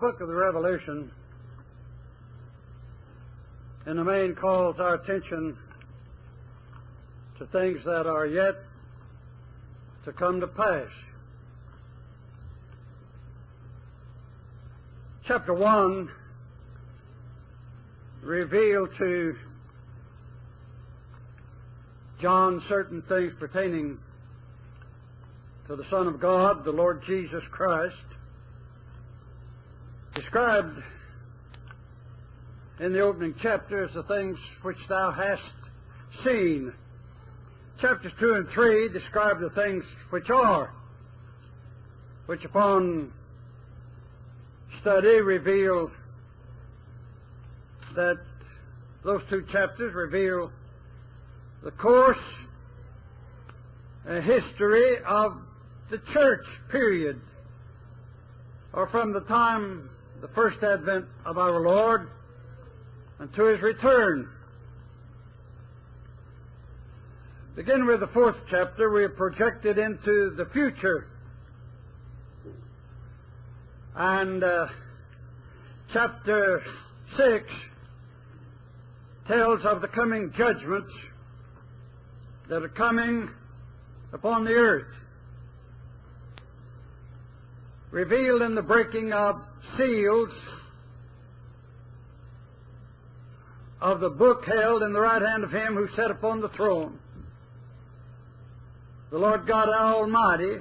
book of the Revelation in the main calls our attention to things that are yet to come to pass. Chapter 1 revealed to John certain things pertaining to the Son of God, the Lord Jesus Christ, described in the opening chapter as the things which thou hast seen. Chapters 2 and 3 describe the things which are, which upon study reveal that those two chapters reveal the course and history of the church period, or from the time the first advent of our Lord unto His return. Beginning with the 4th chapter, we are projected into the future. And chapter 6 tells of the coming judgments that are coming upon the earth, revealed in the breaking of seals of the book held in the right hand of Him who sat upon the throne, the Lord God Almighty,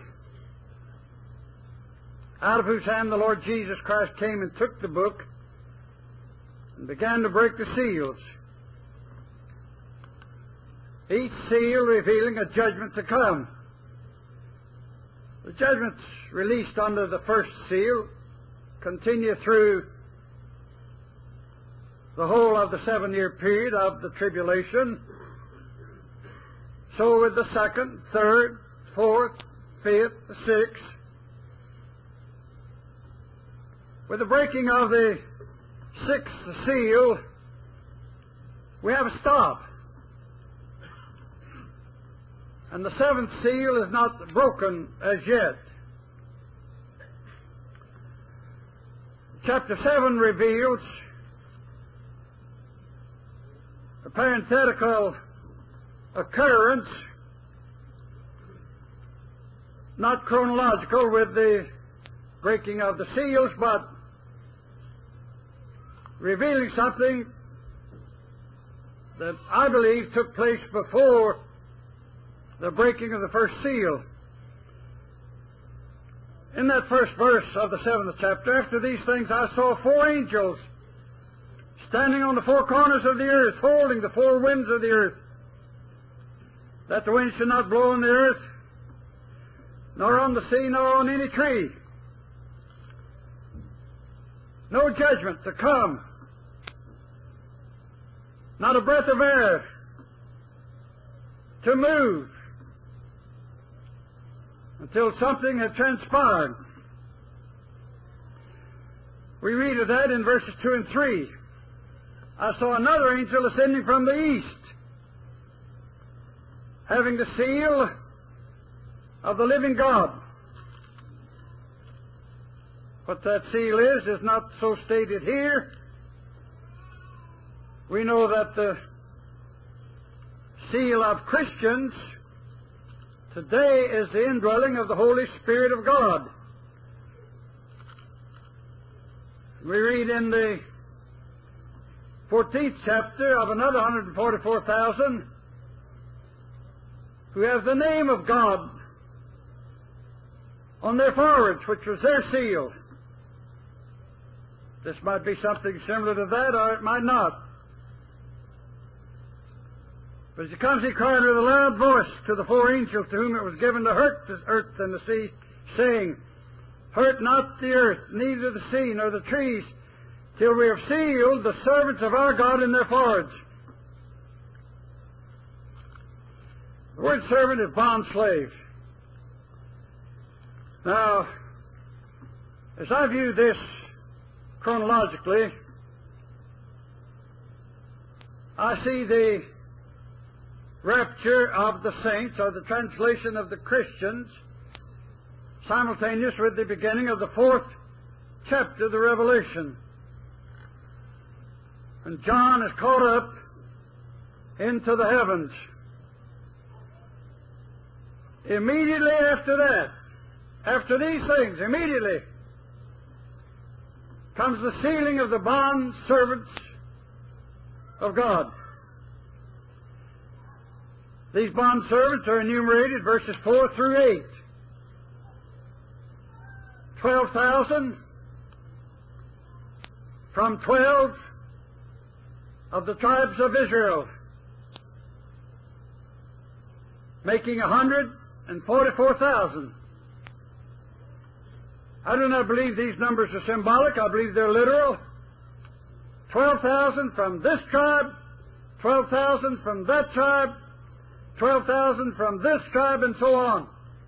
out of whose hand the Lord Jesus Christ came and took the book and began to break the seals, each seal revealing a judgment to come. The judgments released under the first seal continue through the whole of the 7-year period of the tribulation. So with the 2nd, 3rd, 4th, 5th, the 6th. With the breaking of the 6th seal, we have a stop. And the 7th seal is not broken as yet. Chapter 7 reveals a parenthetical occurrence, not chronological with the breaking of the seals, but revealing something that I believe took place before the breaking of the first seal. In that first verse of the 7th chapter, after these things I saw 4 angels standing on the 4 corners of the earth, holding the 4 winds of the earth, that the wind should not blow on the earth, nor on the sea, nor on any tree. No judgment to come. Not a breath of air to move until something had transpired. We read of that in verses 2 and 3. I saw another angel ascending from the east, having the seal of the living God. What that seal is not so stated here. We know that the seal of Christians today is the indwelling of the Holy Spirit of God. We read in the 14th chapter of another 144,000 who have the name of God on their foreheads, which was their seal. This might be something similar to that, or it might not. But as he comes, he cried with a loud voice to the 4 angels to whom it was given to hurt the earth and the sea, saying, Hurt not the earth, neither the sea, nor the trees, till we have sealed the servants of our God in their foreheads. The word servant is bond slave. Now, as I view this chronologically, I see the rapture of the saints, or the translation of the Christians, simultaneous with the beginning of the 4th chapter of the Revelation. And John is caught up into the heavens. Immediately after that, after these things, immediately comes the sealing of the bond servants of God. These bond servants are enumerated, verses 4 through 8. 12,000 from 12 of the tribes of Israel, making 144,000. I do not believe these numbers are symbolic. I believe they're literal. 12,000 from this tribe, 12,000 from that tribe, 12,000 from this tribe, and so on.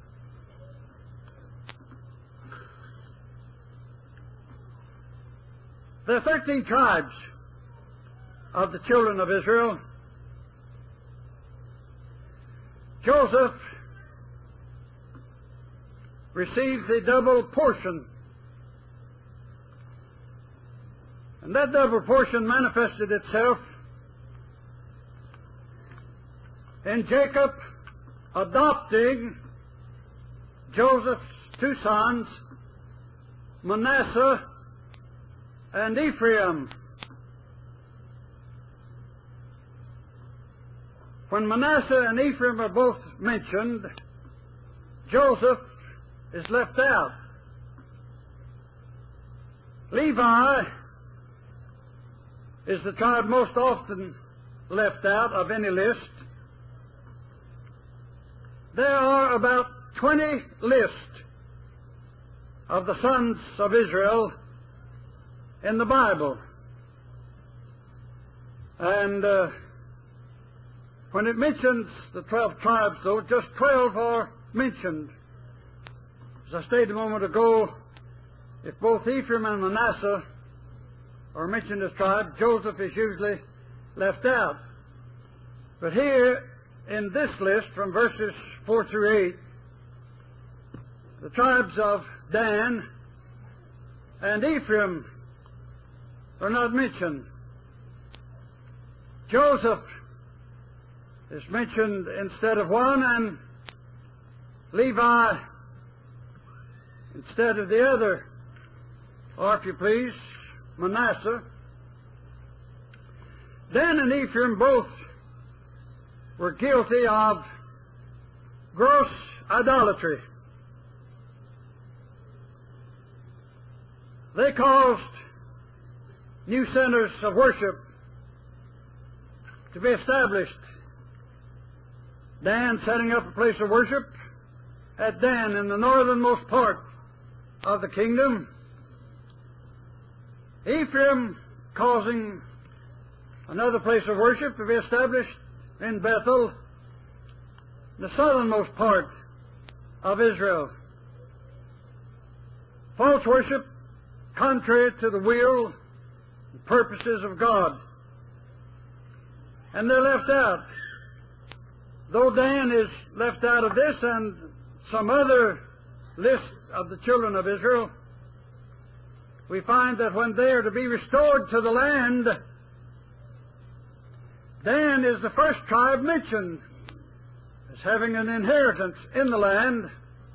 There are 13 tribes of the children of Israel. Joseph receives a double portion. And that double portion manifested itself in Jacob adopting Joseph's two sons, Manasseh and Ephraim. When Manasseh and Ephraim are both mentioned, Joseph is left out. Levi is the tribe most often left out of any list. There are about 20 lists of the sons of Israel in the Bible. And when it mentions the 12 tribes, though, just 12 are mentioned. As I stated a moment ago, if both Ephraim and Manasseh are mentioned as tribes, Joseph is usually left out. But here, in this list, from verses 4 through 8, the tribes of Dan and Ephraim are not mentioned. Joseph is mentioned instead of one, and Levi instead of the other, or if you please, Manasseh. Dan and Ephraim both were guilty of gross idolatry. They caused new centers of worship to be established. Dan setting up a place of worship at Dan in the northernmost part of the kingdom. Ephraim causing another place of worship to be established in Bethel, the southernmost part of Israel. False worship contrary to the will and purposes of God. And they're left out. Though Dan is left out of this and some other list of the children of Israel, we find that when they are to be restored to the land, Dan is the first tribe mentioned as having an inheritance in the land.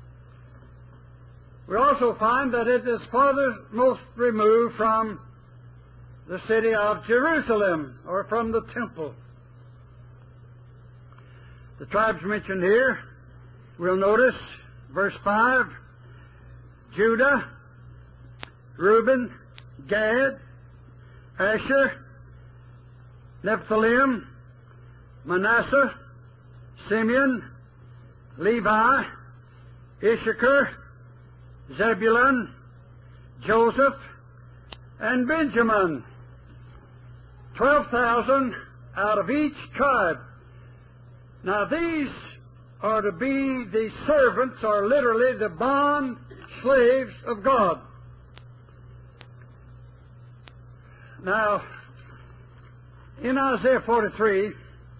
We also find that it is farthest removed from the city of Jerusalem, or from the temple. The tribes mentioned here, we'll notice, verse 5, Judah, Reuben, Gad, Asher, Nephthalim, Manasseh, Simeon, Levi, Issachar, Zebulun, Joseph, and Benjamin. 12,000 out of each tribe. Now these are to be the servants, or literally the bond slaves of God. Now, in Isaiah 43,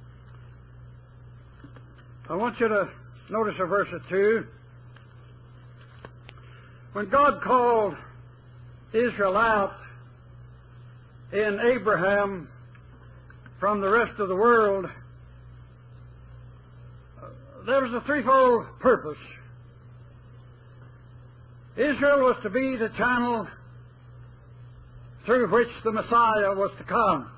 I want you to notice a verse or two. When God called Israel out in Abraham from the rest of the world, there was a threefold purpose. Israel was to be the channel through which the Messiah was to come.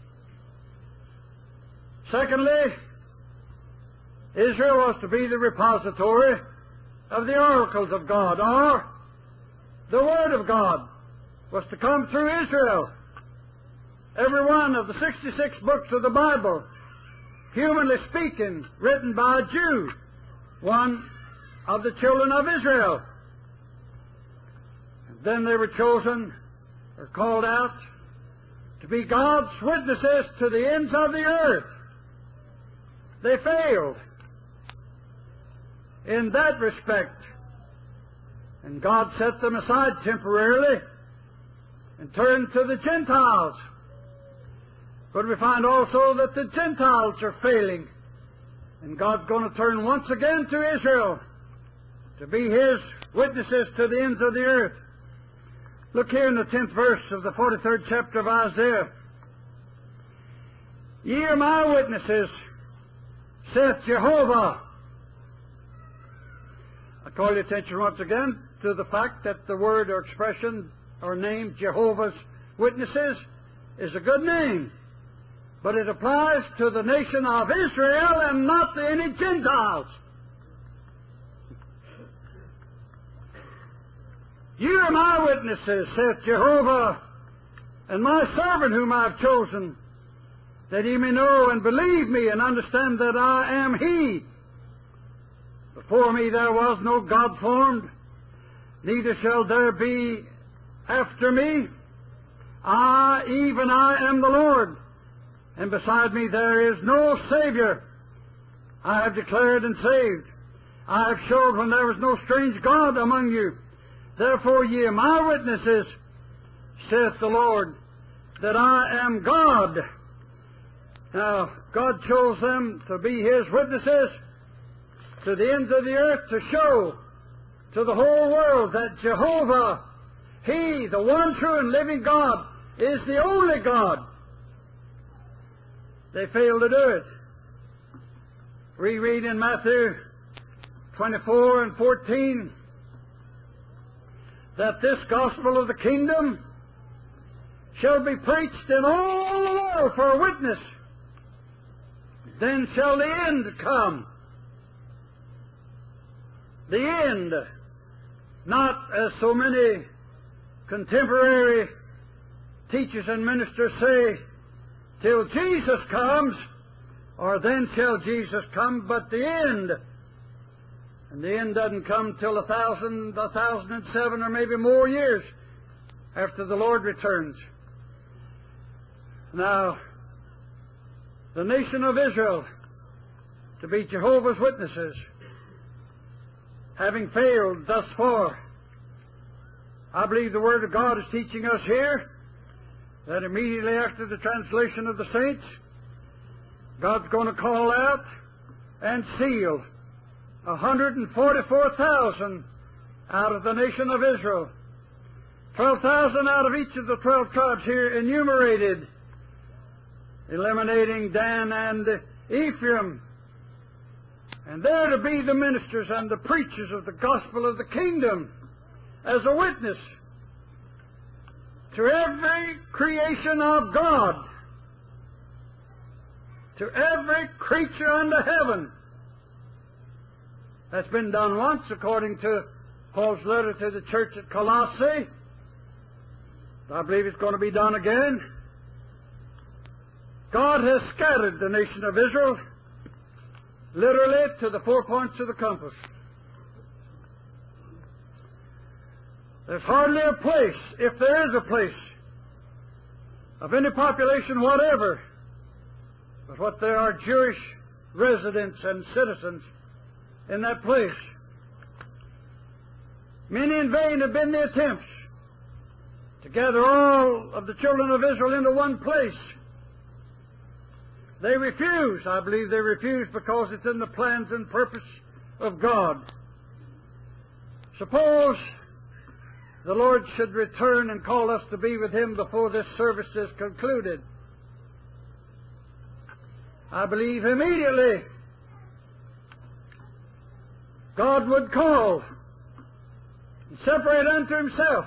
Secondly, Israel was to be the repository of the oracles of God, or the Word of God was to come through Israel. Every one of the 66 books of the Bible, humanly speaking, written by a Jew, one of the children of Israel. And then they were chosen, or called out, to be God's witnesses to the ends of the earth. They failed in that respect, and God set them aside temporarily and turned to the Gentiles. But we find also that the Gentiles are failing, and God's going to turn once again to Israel to be His witnesses to the ends of the earth. Look here in the 10th verse of the 43rd chapter of Isaiah. Ye are my witnesses, saith Jehovah. I call your attention once again to the fact that the word or expression or name Jehovah's Witnesses is a good name, but it applies to the nation of Israel and not to any Gentiles. You are my witnesses, saith Jehovah, and my servant whom I have chosen, that ye may know and believe me and understand that I am He. Before me there was no God formed, neither shall there be after me. Even I am the Lord, and beside me there is no Savior. I have declared and saved. I have showed when there was no strange God among you. Therefore ye are my witnesses, saith the Lord, that I am God. Now, God chose them to be His witnesses to the ends of the earth, to show to the whole world that Jehovah, He, the one true and living God, is the only God. They failed to do it. We read in Matthew 24 and 14 that this gospel of the kingdom shall be preached in all the world for a witness. Then shall the end come. The end, not as so many contemporary teachers and ministers say, till Jesus comes, or then shall Jesus come, but the end. And the end doesn't come till 1,007 or maybe more years after the Lord returns. Now, the nation of Israel to be Jehovah's Witnesses, having failed thus far, I believe the Word of God is teaching us here that immediately after the translation of the saints, God's going to call out and seal 144,000 out of the nation of Israel. 12,000 out of each of the 12 tribes here enumerated, eliminating Dan and Ephraim. And they're to be the ministers and the preachers of the gospel of the kingdom as a witness to every creation of God, to every creature under heaven. That's been done once according to Paul's letter to the church at Colossae. I believe it's going to be done again. God has scattered the nation of Israel literally to the 4 points of the compass. There's hardly a place, if there is a place, of any population whatever, but what there are Jewish residents and citizens in that place. Many in vain have been the attempts to gather all of the children of Israel into one place. They refuse. I believe they refuse because it's in the plans and purpose of God. Suppose the Lord should return and call us to be with Him before this service is concluded. I believe immediately God would call and separate unto Himself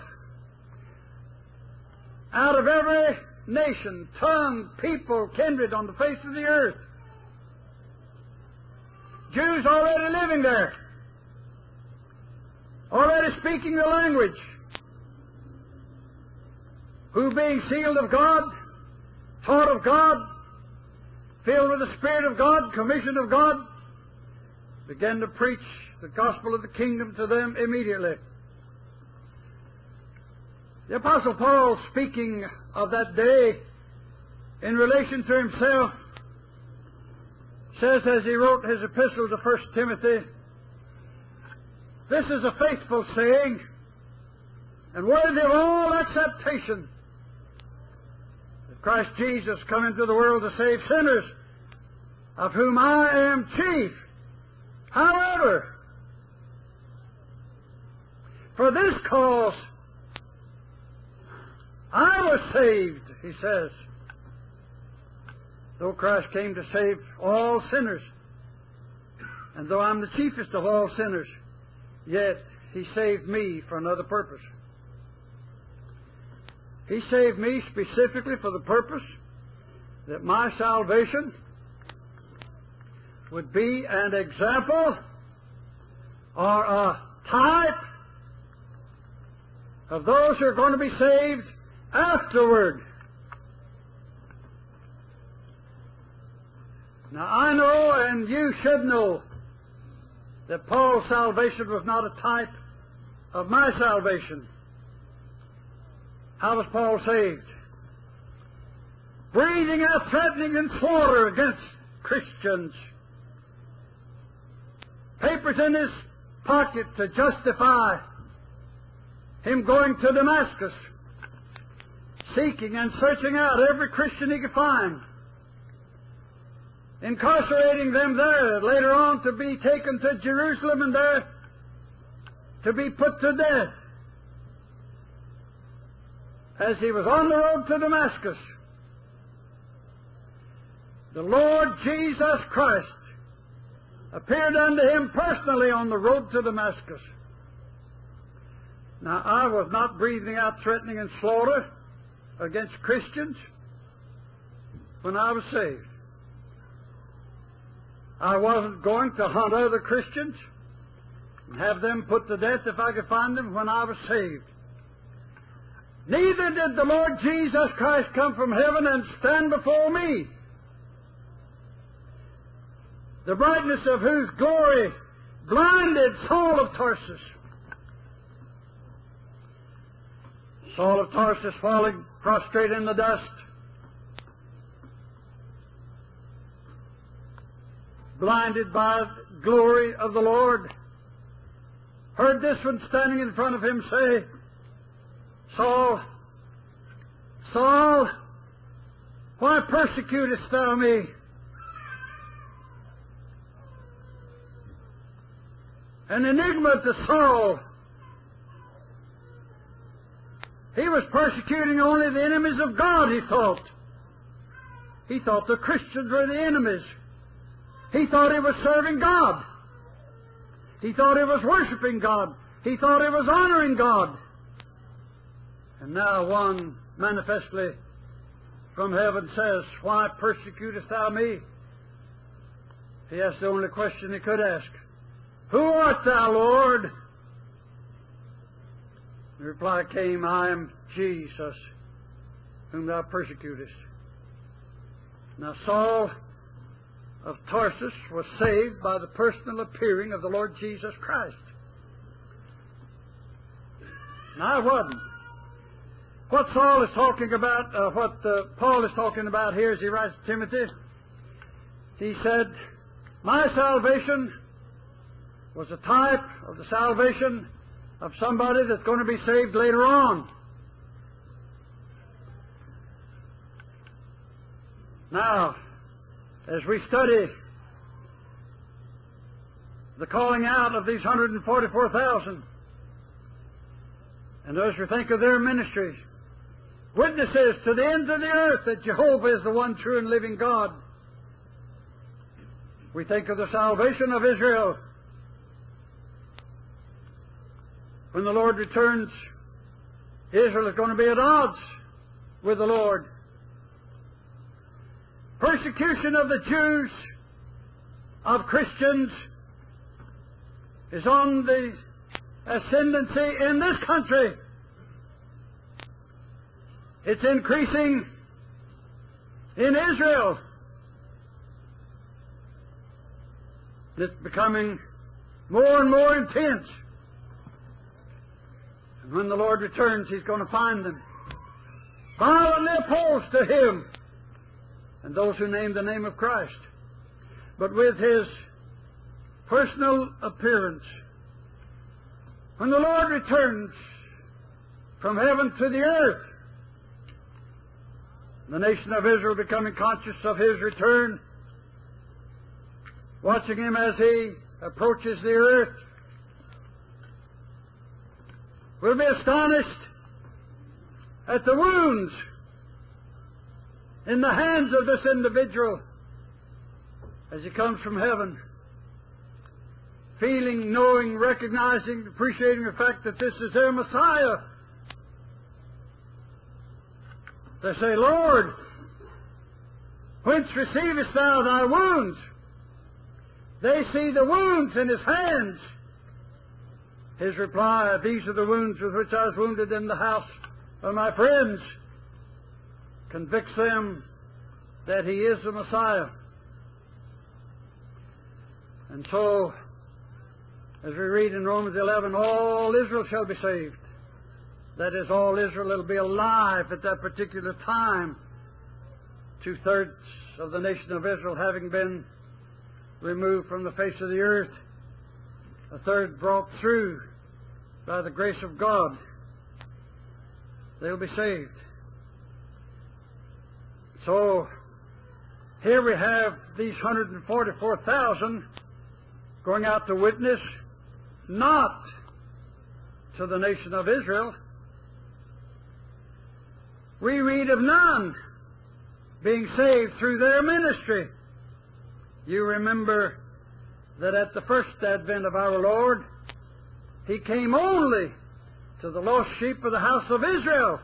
out of every nation, tongue, people, kindred on the face of the earth. Jews already living there, already speaking the language, who being sealed of God, taught of God, filled with the Spirit of God, commissioned of God, began to preach the gospel of the kingdom to them immediately. The Apostle Paul, speaking of that day in relation to himself, says, as he wrote his epistle to 1 Timothy, "This is a faithful saying, and worthy of all acceptation, that Christ Jesus come into the world to save sinners, of whom I am chief. However, for this cause I was saved," he says. Though Christ came to save all sinners, and though I'm the chiefest of all sinners, yet He saved me for another purpose. He saved me specifically for the purpose that my salvation would be an example or a type of those who are going to be saved afterward. Now, I know, and you should know, that Paul's salvation was not a type of my salvation. How was Paul saved? Breathing out threatening and slaughter against Christians. Papers in his pocket to justify him going to Damascus, seeking and searching out every Christian he could find, incarcerating them there, later on to be taken to Jerusalem and there to be put to death. As he was on the road to Damascus, the Lord Jesus Christ appeared unto him personally on the road to Damascus. Now, I was not breathing out threatening and slaughter against Christians when I was saved. I wasn't going to hunt other Christians and have them put to death if I could find them when I was saved. Neither did the Lord Jesus Christ come from heaven and stand before me, the brightness of whose glory blinded Saul of Tarsus. Saul of Tarsus falling prostrate in the dust, blinded by the glory of the Lord, heard this one standing in front of him say, "Saul, Saul, why persecutest thou me?" An enigma to Saul. He was persecuting only the enemies of God, he thought. He thought the Christians were the enemies. He thought he was serving God. He thought he was worshiping God. He thought he was honoring God. And now one manifestly from heaven says, "Why persecutest thou me?" He asked the only question he could ask. "Who art thou, Lord?" The reply came, "I am Jesus, whom thou persecutest." Now Saul of Tarsus was saved by the personal appearing of the Lord Jesus Christ. Now I wasn't. What Saul is talking about, what Paul is talking about here as he writes to Timothy, he said, "My salvation was a type of the salvation of somebody that's going to be saved later on." Now, as we study the calling out of these 144,000, And as we think of their ministries, witnesses to the ends of the earth that Jehovah is the one true and living God, we think of the salvation of Israel. When the Lord returns, Israel is going to be at odds with the Lord. Persecution of the Jews, of Christians, is on the ascendancy in this country. It's increasing in Israel. It's becoming more and more intense. And when the Lord returns, He's going to find them violently opposed to Him and those who name the name of Christ. But with His personal appearance, when the Lord returns from heaven to the earth, the nation of Israel becoming conscious of His return, watching Him as He approaches the earth, will be astonished at the wounds in the hands of this individual as he comes from heaven, feeling, knowing, recognizing, appreciating the fact that this is their Messiah. They say, Lord, whence receivest thou thy wounds? They see the wounds in His hands. His reply, these are the wounds with which I was wounded in the house of my friends, convicts them that He is the Messiah. And so, as we read in Romans 11, all Israel shall be saved. That is, all Israel will be alive at that particular time. 2/3 of the nation of Israel having been removed from the face of the earth, 1/3 brought through by the grace of God. They'll be saved. So, here we have these 144,000 going out to witness, not to the nation of Israel. We read of none being saved through their ministry. You remember that at the first advent of our Lord, He came only to the lost sheep of the house of Israel.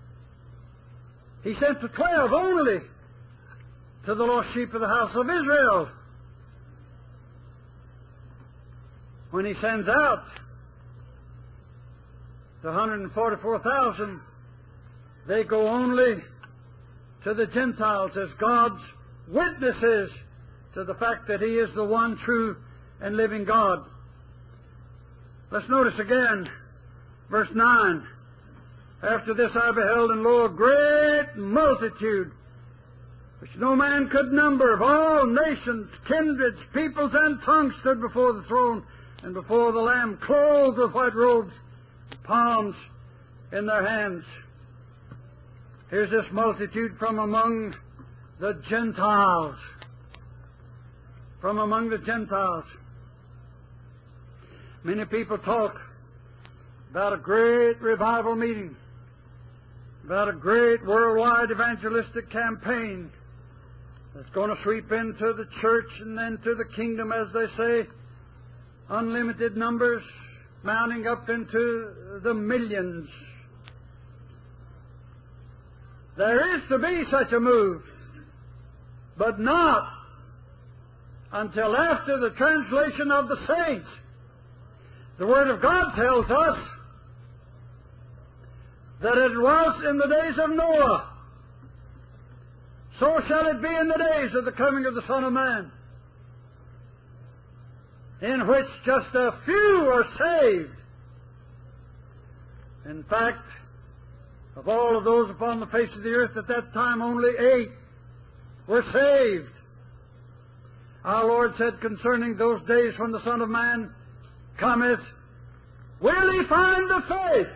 He sent the 12 only to the lost sheep of the house of Israel. When He sends out the 144,000, they go only to the Gentiles as God's witnesses to the fact that He is the one true and living God. Let's notice again, verse 9. After this I beheld, and lo, a great multitude, which no man could number, of all nations, kindreds, peoples, and tongues, stood before the throne and before the Lamb, clothed with white robes, palms in their hands. Here's this multitude from among the Gentiles. From among the Gentiles. Many people talk about a great revival meeting, about a great worldwide evangelistic campaign that's going to sweep into the church and then to the kingdom, as they say, unlimited numbers, mounting up into the millions. There is to be such a move, but not until after the translation of the saints. The Word of God tells us that it was in the days of Noah, so shall it be in the days of the coming of the Son of Man, in which just a few are saved. In fact, of all of those upon the face of the earth at that time, only 8 were saved. Our Lord said concerning those days when the Son of Man cometh, will He find the faith?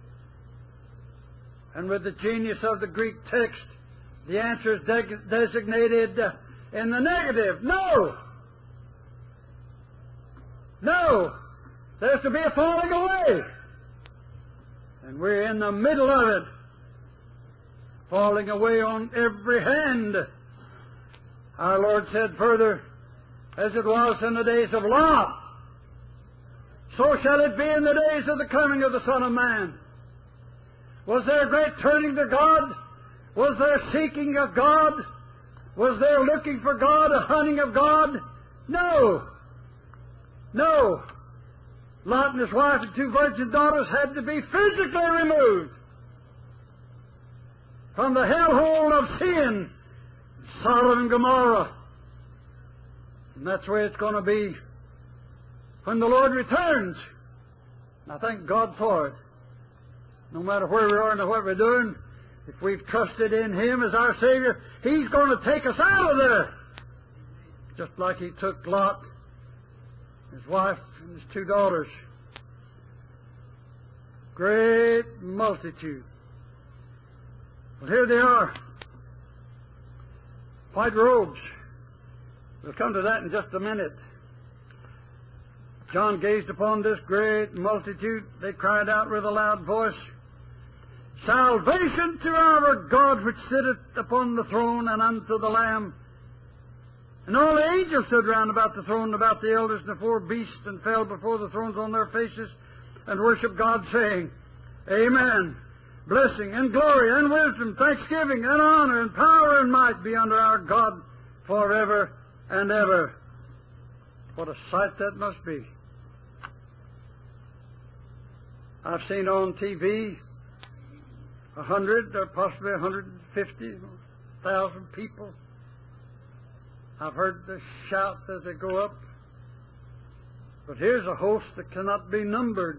And with the genius of the Greek text, the answer is designated in the negative. No! No! There's to be a falling away. And we're in the middle of it, falling away on every hand. Our Lord said further, as it was in the days of Lot, so shall it be in the days of the coming of the Son of Man. Was there a great turning to God? Was there seeking of God? Was there looking for God, a hunting of God? No. No. Lot and his wife and 2 virgin daughters had to be physically removed from the hellhole of sin, Sodom and Gomorrah. And that's the way it's going to be when the Lord returns. And I thank God for it. No matter where we are and what we're doing, if we've trusted in Him as our Savior, He's going to take us out of there. Just like He took Lot, his wife, and his 2 daughters. Great multitude. Well, here they are. White robes. We'll come to that in just a minute. John gazed upon this great multitude. They cried out with a loud voice, Salvation to our God which sitteth upon the throne and unto the Lamb. And all the angels stood round about the throne and about the elders and the 4 beasts, and fell before the thrones on their faces, and worshiped God, saying, Amen. Blessing and glory and wisdom, thanksgiving and honor and power and might be unto our God forever and ever. What a sight that must be. I've seen on TV 100 or possibly 150,000 people. I've heard the shouts as they go up. But here's a host that cannot be numbered.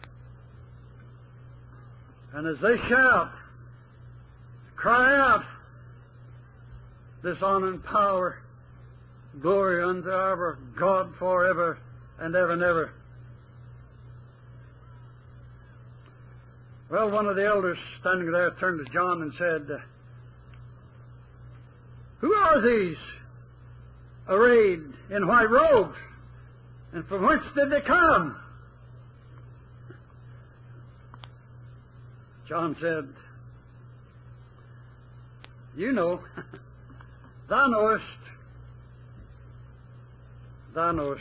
And as they shout, cry out, this honor and power, glory unto our God forever and ever and ever. Well, one of the elders standing there turned to John and said, Who are these arrayed in white robes? And from whence did they come? John said, You know, thou knowest. Thou knowest.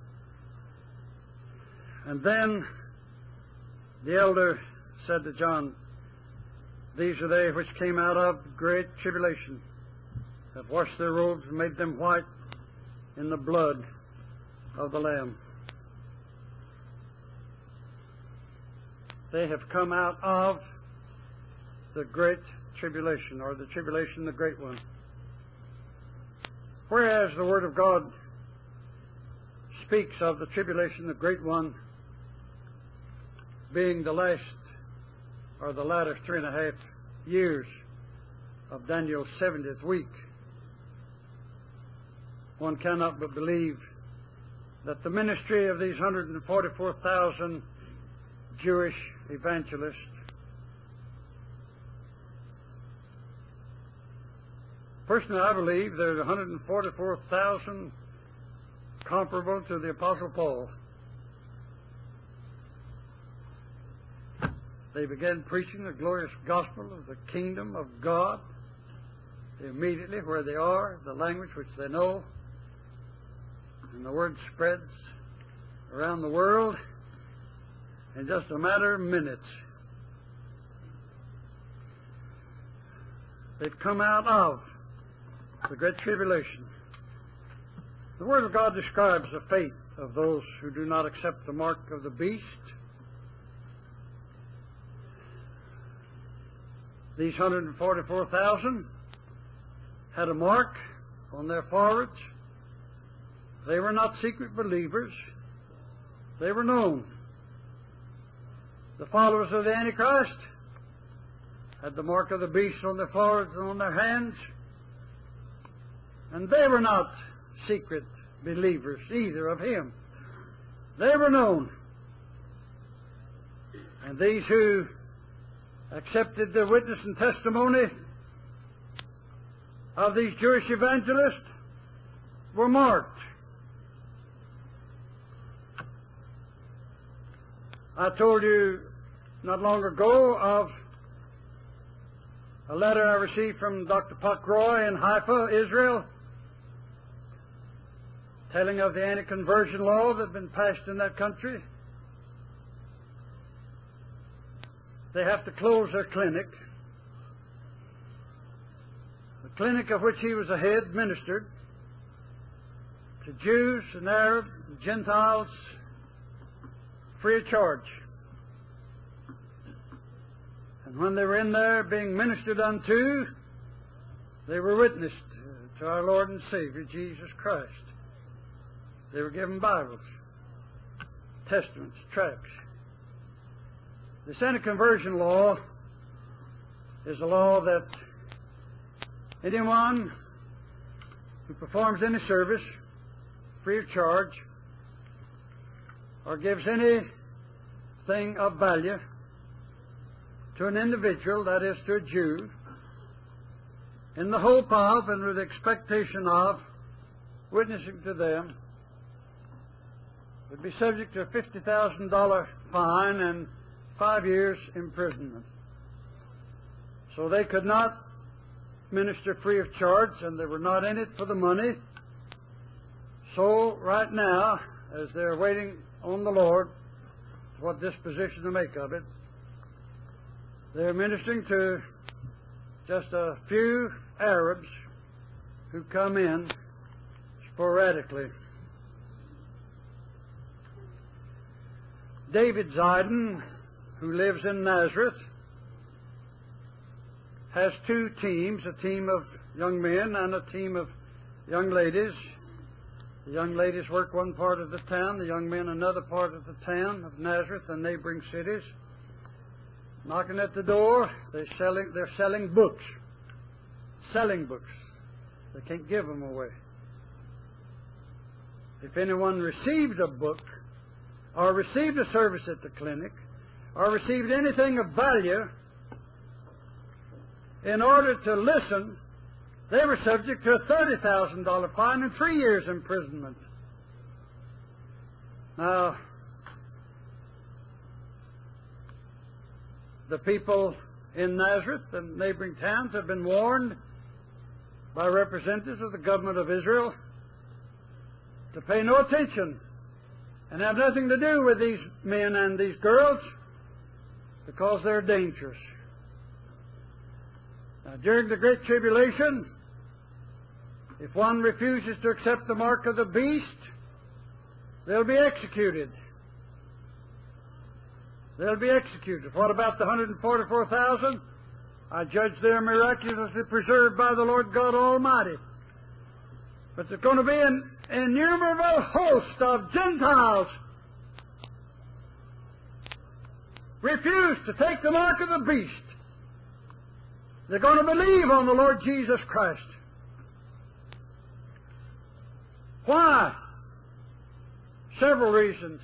And then the elder said to John, These are they which came out of great tribulation, have washed their robes and made them white in the blood of the Lamb. They have come out of the great tribulation, or the tribulation, the great one. Whereas the Word of God speaks of the tribulation, the great one, being the last or the latter 3.5 years of Daniel's 70th week, one cannot but believe that the ministry of these 144,000 Jewish evangelists personally, I believe there's 144,000 comparable to the Apostle Paul. They began preaching the glorious gospel of the kingdom of God immediately where they are, the language which they know, and the word spreads around the world in just a matter of minutes. They've come out of the great tribulation. The Word of God describes the fate of those who do not accept the mark of the beast. These 144,000 had a mark on their foreheads. They were not secret believers. They were known. The followers of the Antichrist had the mark of the beast on their foreheads and on their hands. And they were not secret believers either of him. They were known. And these who accepted the witness and testimony of these Jewish evangelists were marked. I told you not long ago of a letter I received from Dr. Pakroy in Haifa, Israel, telling of the anti-conversion law that had been passed in that country. They have to close their clinic. The clinic of which he was a head ministered to Jews and Arabs and Gentiles free of charge. And when they were in there being ministered unto, they were witnessed to our Lord and Savior, Jesus Christ. They were given Bibles, testaments, tracts. This anti-conversion law is a law that anyone who performs any service free of charge or gives anything of value to an individual, that is to a Jew, in the hope of and with expectation of witnessing to them, would be subject to a $50,000 fine and 5 years imprisonment. So they could not minister free of charge, and they were not in it for the money. So right now, as they're waiting on the Lord, what disposition to make of it, they're ministering to just a few Arabs who come in sporadically. David Zidon, who lives in Nazareth, has two teams, a team of young men and a team of young ladies. The young ladies work one part of the town, the young men another part of the town of Nazareth and neighboring cities. Knocking at the door, they're selling books. Selling books. They can't give them away. If anyone received a book, or received a service at the clinic, or received anything of value, in order to listen, they were subject to a $30,000 fine and 3 years imprisonment. Now, the people in Nazareth and neighboring towns have been warned by representatives of the government of Israel to pay no attention and have nothing to do with these men and these girls because they're dangerous. Now, during the Great Tribulation, if one refuses to accept the mark of the beast, they'll be executed. They'll be executed. What about the 144,000? I judge they're miraculously preserved by the Lord God Almighty. But there's going to be an innumerable host of Gentiles refuse to take the mark of the beast. They're going to believe on the Lord Jesus Christ. Why? Several reasons.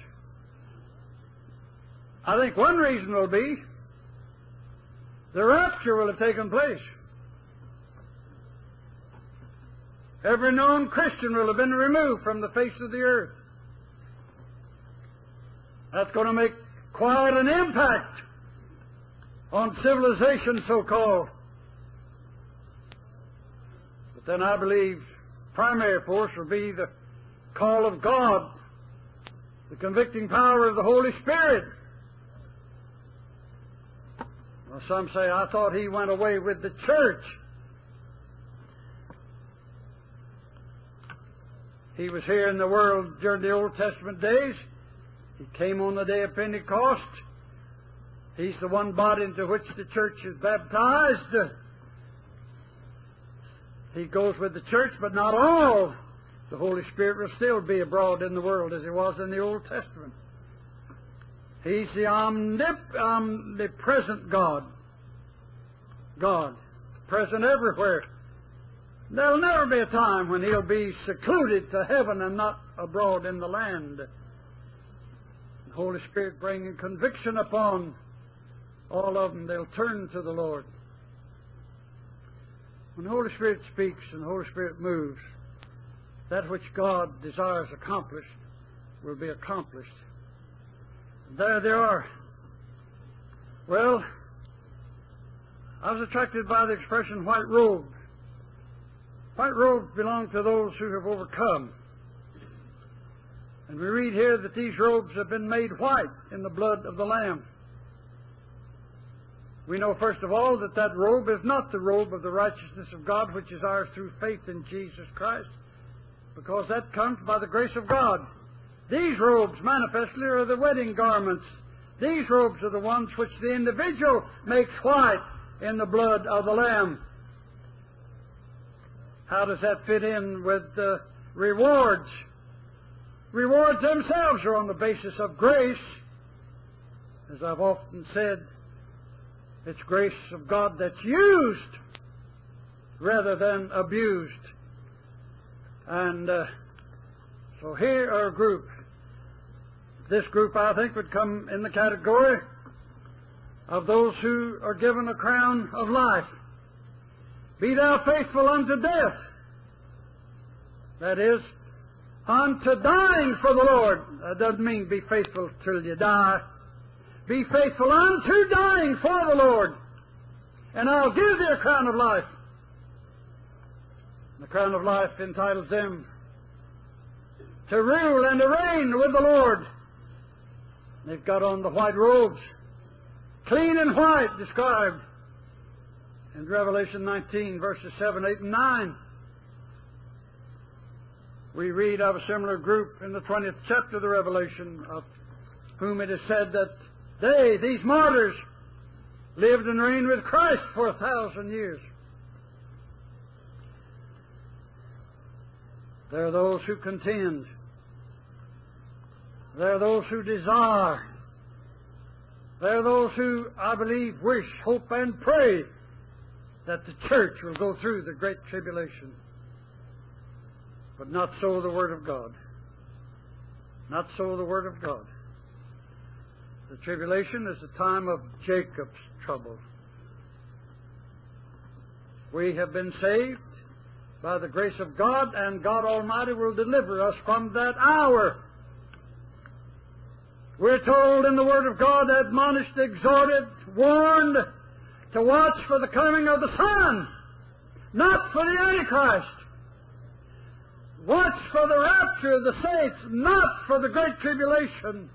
I think one reason will be the rapture will have taken place. Every known Christian will have been removed from the face of the earth. That's going to make quite an impact on civilization, so-called. But then I believe primary force will be the call of God, the convicting power of the Holy Spirit. Well, some say, I thought He went away with the church. He was here in the world during the Old Testament days. He came on the day of Pentecost. He's the one body into which the church is baptized. He goes with the church, but not all. The Holy Spirit will still be abroad in the world as He was in the Old Testament. He's the omnipresent God. God, present everywhere. There'll never be a time when He'll be secluded to heaven and not abroad in the land. The Holy Spirit bringing conviction upon all of them. They'll turn to the Lord. When the Holy Spirit speaks and the Holy Spirit moves, that which God desires accomplished will be accomplished. There they are. Well, I was attracted by the expression white robes. White robes belong to those who have overcome. And we read here that these robes have been made white in the blood of the Lamb. We know, first of all, that that robe is not the robe of the righteousness of God, which is ours through faith in Jesus Christ, because that comes by the grace of God. These robes, manifestly, are the wedding garments. These robes are the ones which the individual makes white in the blood of the Lamb. How does that fit in with the rewards? Rewards themselves are on the basis of grace. As I've often said, it's grace of God that's used rather than abused. And so here are a group. This group, I think, would come in the category of those who are given a crown of life. Be thou faithful unto death. That is, unto dying for the Lord. That doesn't mean be faithful till you die. Be faithful unto dying for the Lord, and I'll give thee a crown of life. The crown of life entitles them to rule and to reign with the Lord. They've got on the white robes, clean and white, described in Revelation 19, verses 7, 8, and 9. We read of a similar group in the 20th chapter of the Revelation, of whom it is said that they, these martyrs, lived and reigned with Christ for 1,000 years. There are those who contend. There are those who desire. There are those who, I believe, wish, hope, and pray that the church will go through the great tribulation. But not so the Word of God. Not so the Word of God. The tribulation is the time of Jacob's trouble. We have been saved by the grace of God, and God Almighty will deliver us from that hour. We're told in the Word of God, admonished, exhorted, warned to watch for the coming of the Son, not for the Antichrist. Watch for the rapture of the saints, not for the great tribulation.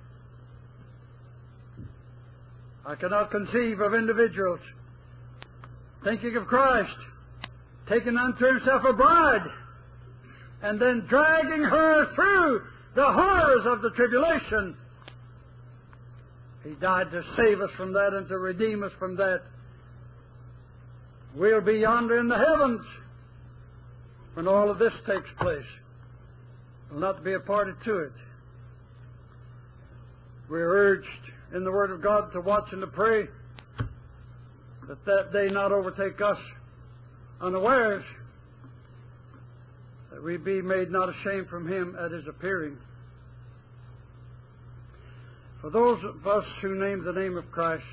I cannot conceive of individuals thinking of Christ, taking unto himself a bride, and then dragging her through the horrors of the tribulation. He died to save us from that and to redeem us from that. We'll be yonder in the heavens when all of this takes place. We'll not be a party to it. We're urged in the Word of God to watch and to pray that that day not overtake us unawares, that we be made not ashamed from Him at His appearing. For those of us who name the name of Christ,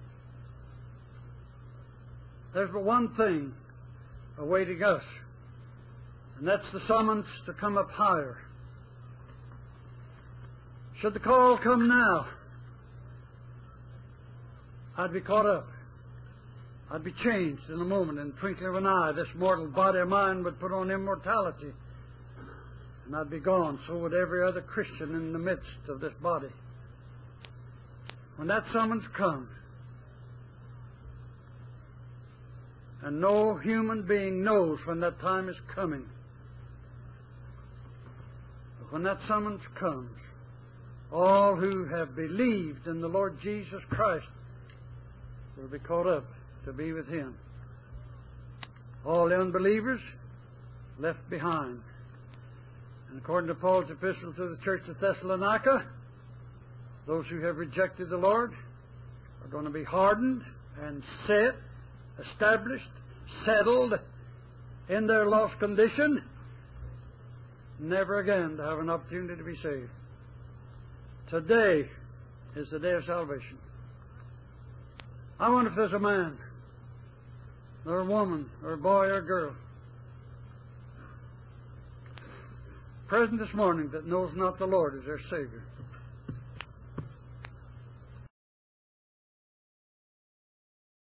there's but one thing awaiting us, and that's the summons to come up higher. Should the call come now, I'd be caught up. I'd be changed in a moment, in the twinkling of an eye. This mortal body of mine would put on immortality, and I'd be gone. So would every other Christian in the midst of this body. When that summons comes, and no human being knows when that time is coming, but when that summons comes, all who have believed in the Lord Jesus Christ will be caught up to be with Him. All the unbelievers left behind. And according to Paul's epistle to the church of Thessalonica, those who have rejected the Lord are going to be hardened and set, established, settled in their lost condition, never again to have an opportunity to be saved. Today is the day of salvation. I wonder if there's a man, or a woman, or a boy, or a girl present this morning that knows not the Lord as their Savior.